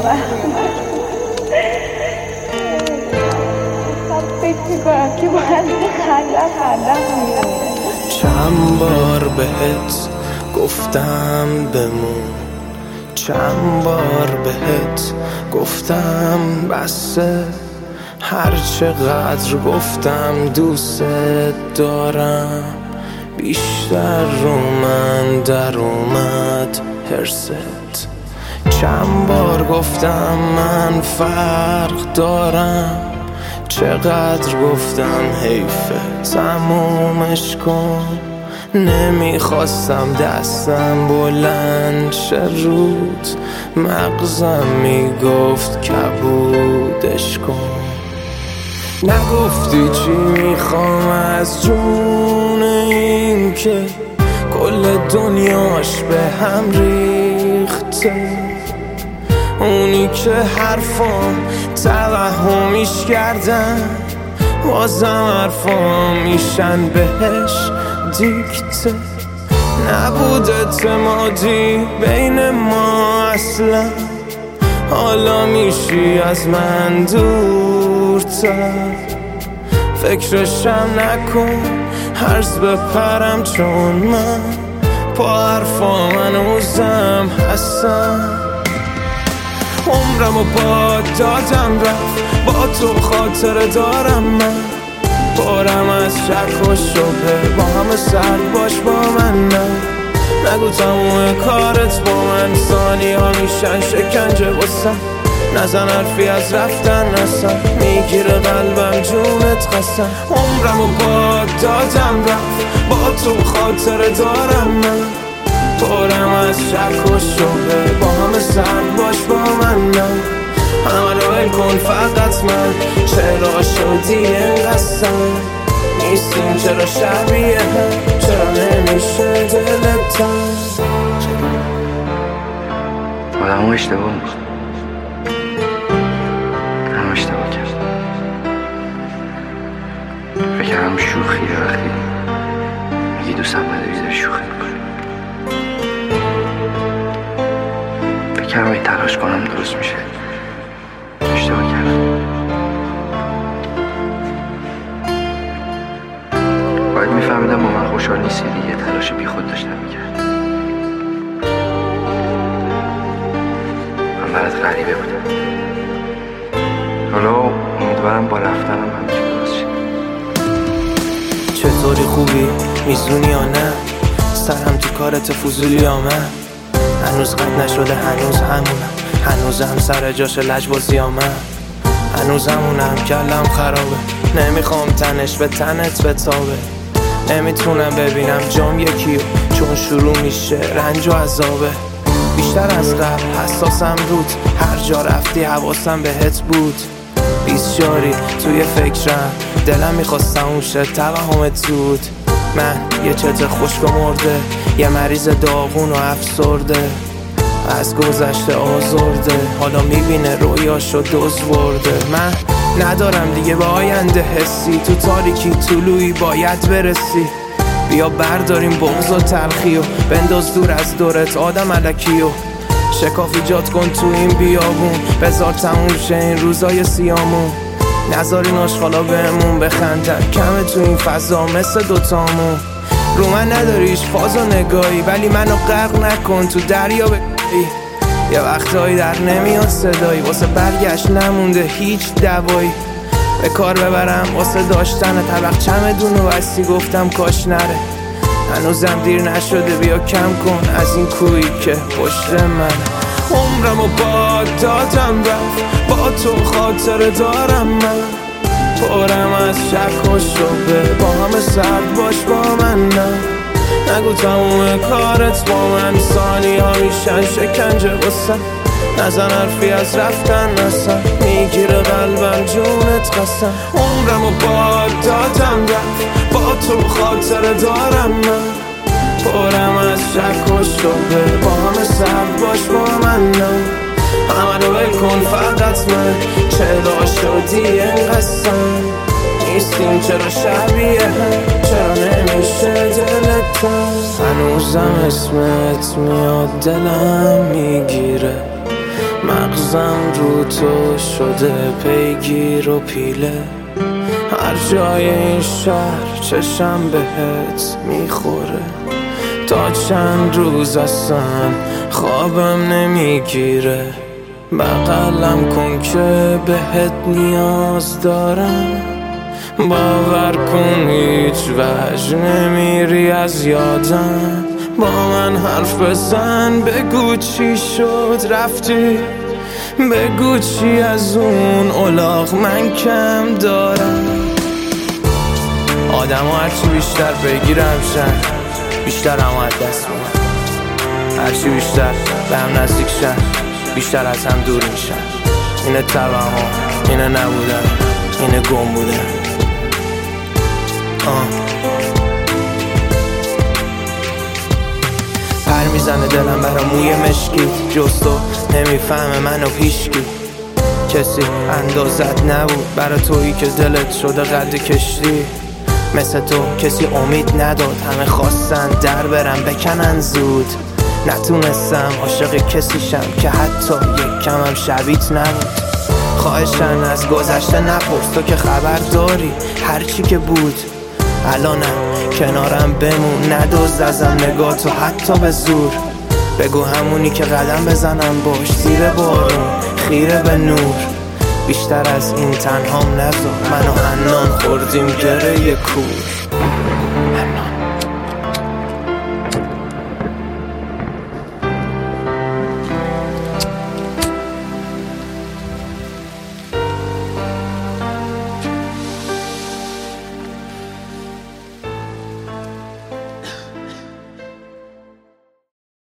فکر میکنم که باید خندم چند بار بهت گفتم بمون، چند بار بهت گفتم بسه، هر چقدر گفتم دوست دارم بیشتر رو من در اومد هرست. چند بار گفتم من فرق دارم، چقدر گفتم حیفه تمومش کن. نمیخواستم دستم بلند شه رود، مغزم میگفت کبودش کن. نگفتی چی میخوام از جون این که کل دنیاش به هم ریخته، اونی که حرفام توهمیش کردن بازم حرفام میشن بهش دیکته. نبود اعتمادی بین ما اصلا، حالا میشی از من دورتر. فکرشم نکن هرز بپرم، چون من با حرفام هنوزم هستم. عمرمو با دادم رفت، با تو خاطره دارم من. بارم از شک و شبه، با همه سرد باش با من نه. نگو تموم کارت با من، ثانی ها میشن شکنجه بسن. نزن حرفی از رفتن نسن، میگیره قلبم جونت قسم. عمرمو با دادم رفت، با تو خاطره دارم من. بارم از شک و شبه، با همه سرد باش با من نه. همه رو ول کن فقط من، چرا شدی اینقدر نیستیم؟ چرا شبیه هم؟ چرا نمیشه دلت تنگ؟ آدم ها اشتباه میکن، هم اشتباه کرد. فکرم شوخیه وقتی میگی دوستم نداری شوخی میکنی. فکرم ای تلاش کنم درست میشه، اشتباه کردم. باید میفهمیدم با من خوشحال نیستی دیگه، تلاش بی خود داشتم میکرد. من برات غریبه بودم، حالا امیدوارم با رفتنم همچین درست شد. چطوری خوبی؟ میزونی یا نه؟ سرم تو کارت فضولی یا من؟ هنوز قد نشده، هنوز همونم، هنوزم سر جاش لجبازی یا من؟ هنوز همونم، کلم خرابه، نمیخوام تنش به تنت بتابه. نمیتونم ببینم جام یکیو، چون شروع میشه رنج و عذابه. بیشتر از قبل حساسم رود، هر جا رفتی حواسم بهت بود. 20 جاری توی فکرم، دلم میخواست تموم شه توهمت زود. من یه چت خشک و مرده، یه مریض داغون و افسرده، از گذشته آزرده، حالا میبینه رویاشو دزورده. من ندارم دیگه به آینده حسی، تو تاریکی طلوعی باید برسی. بیا برداریم بغض و تلخی و بنداز دور از دورت آدم الکی و شکاف ایجاد کن تو این بیابون. بذار تموم شه این روزای سیامون، نذار این آشغالا بهمون بخندن، کمه تو این فضا مثل دوتامون. رو من نداریش فاز و نگاهی، ولی منو غرق نکن تو دریا بگی. یه وقتایی در نمیاد صدایی، واسه برگشت نمونده هیچ دوایی. به کار ببرم واسه داشتن طبق چمدون و بستی، گفتم کاش نره. هنوزم دیر نشده، بیا کم کن از این کویی که پشت من. عمرمو با دادم رفت، با تو خاطره دارم من. پرم از شک و شبه، با همه سرد باش با من نه. نگو تموم کارت با من، ثانی ها میشن شکنجه بسن. نزن حرفی از رفتن نسن، میگیره قلبم جونت قسم. عمرمو با دادم رفت، با تو خاطره دارم من. پرم از شک و شبه، با همه سرد باش با من نه. همه رو ول کن فقط من، چرا شدی اینقدر نیستیم؟ چرا شبیه هم؟ چرا نمیشه دلت تنگ؟ هنوزم اسمت میاد دلم میگیره، مغزم رو تو شده پیگیر و پیله، هر جای این شهر چشم بهت میخوره. تا چند روز اصلا خوابم نمیگیره، بغلم کن که بهت نیاز دارم. باور کن هیچ وجه نمیری از یادم، با من حرف بزن بگو چی شد رفتی، بگو چی از اون الاغ من کم دارم. آدم ها هرچی بیشتر بگیرم شن، بیشتر هم از دست میدن. هرچی بیشتر به هم نزدیک شن، بیشتر از هم دور میشن. اینه توهم، اینه نبودن، اینه گم بودن. پر میزنه دلم برا موی مشکی، جز تو نمیفهمه منو هیچکی. کسی اندازت نبود برا تویی که دلت شده قد کشتی. مثل تو کسی امید نداد، همه خواستن در برن بکنن زود. نتونستم عاشق کسی شم که حتی یک کمم شبیت نبود. خواهشن از گذشته نپرس، تو که خبر داری هرچی که بود. الانم کنارم بمون، ندزد ازم نگاه تو حتی به زور. بگو همونی که قدم بزنم باش زیر بارون، خیره به نور. بیشتر از این تنهام نذار، من و حنان خوردیم گره کور.